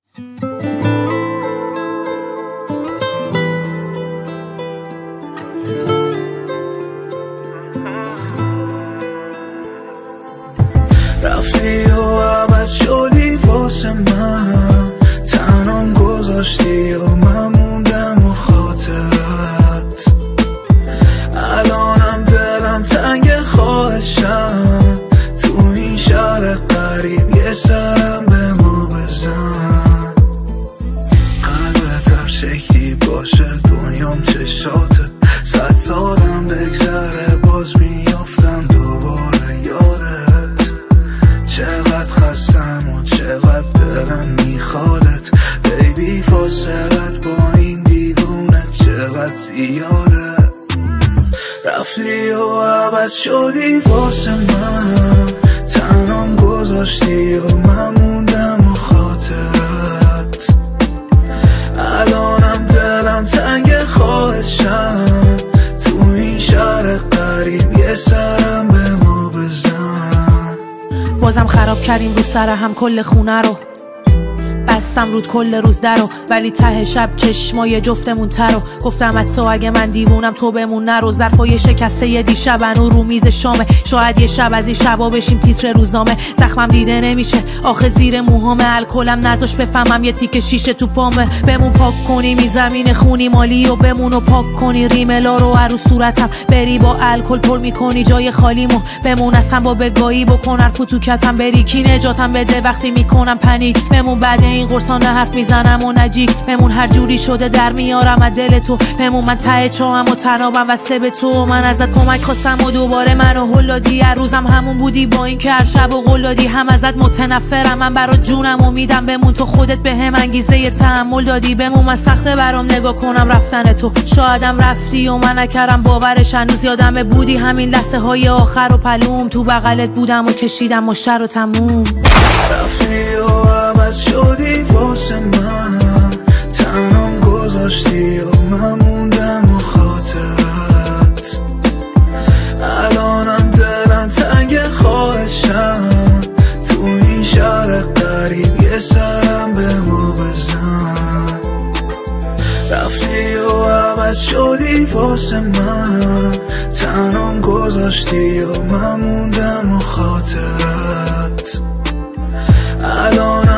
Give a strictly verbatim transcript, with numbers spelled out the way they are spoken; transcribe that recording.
رفتی و عوض شدی واسه من، تنام گذاشتی و من موندم و خاطرت. الانم دلم تنگ خواهشم، تو این شهر قریب یه سرم به ما بزن. قلبت هر شکلی باشه دنیام چشاته، صد سالم بگذره باز میافتم دوباره یادت. چقدر خستم و چقدر دلم میخوادت، بیبی فاصلت با این دیوونت چقدر زیاده. رفتی و عوض شدی واسه من، تنام گذاشتی و من موندم و خاطرت. الانم دلم تنگ خواهشم، تو این شهر قریب یه سرم به ما بزن. بازم خراب کردیم رو سر هم کل خونه رو، بستم رود کل روز درو، ولی ته شب چشمای جفتمون ترو. گفتم حتی اگه من دیوونم تو بمون نرو. ظرفای شکسته یه دیشب هنو رو میز شامه، شاید یه شب از این شبا بشیم تیتر روزنامه. زخمم دیده نمیشه آخه زیر موهامه، الکلم نذاش بفهمم یه تیکه شیشه تو پامه. بمون پاک کنی می زمین خونی مالی و بمون و پاک کنی ریملا رو رو صورتم، بری با الکل پر میکنی جای خالیمو. بمون اصلا با بگاهی بکن حرفو تو کتم، بری کی نجاتم بده وقتی میکنم پنیک. بمون بعد این قرصانه حرف میزنم و نجیک، بمون هر جوری شده در میارم از دل تو. بمون من ته چاهم و تنابم وسته به تو، من ازت کمک خواستم و دوباره منو هلادی. هر روزم همون بودی با این که هر شب و قلادی، هم ازت متنفرم من برات جونم و میدم. بمون تو خودت به هم انگیزه ی تحمل دادی. بمون من سخته برام نگاه کنم رفتن تو، شایدم رفتی و من نکردم باورش. هنوز یادم بودی همین لحظه های آخر و پلوم، تو بغلت بودم و کشیدم و شر و تموم. رفتی و عوض شدی واسه من، تنام گذاشتی و من موندم و خاطرت. الانم دلم تنگ خواهشم، تو این شهر قریب یه سرم به ما بزن. رفتی و عوض شدی واسه من، تنام گذاشتی و من موندم و خاطرت. الان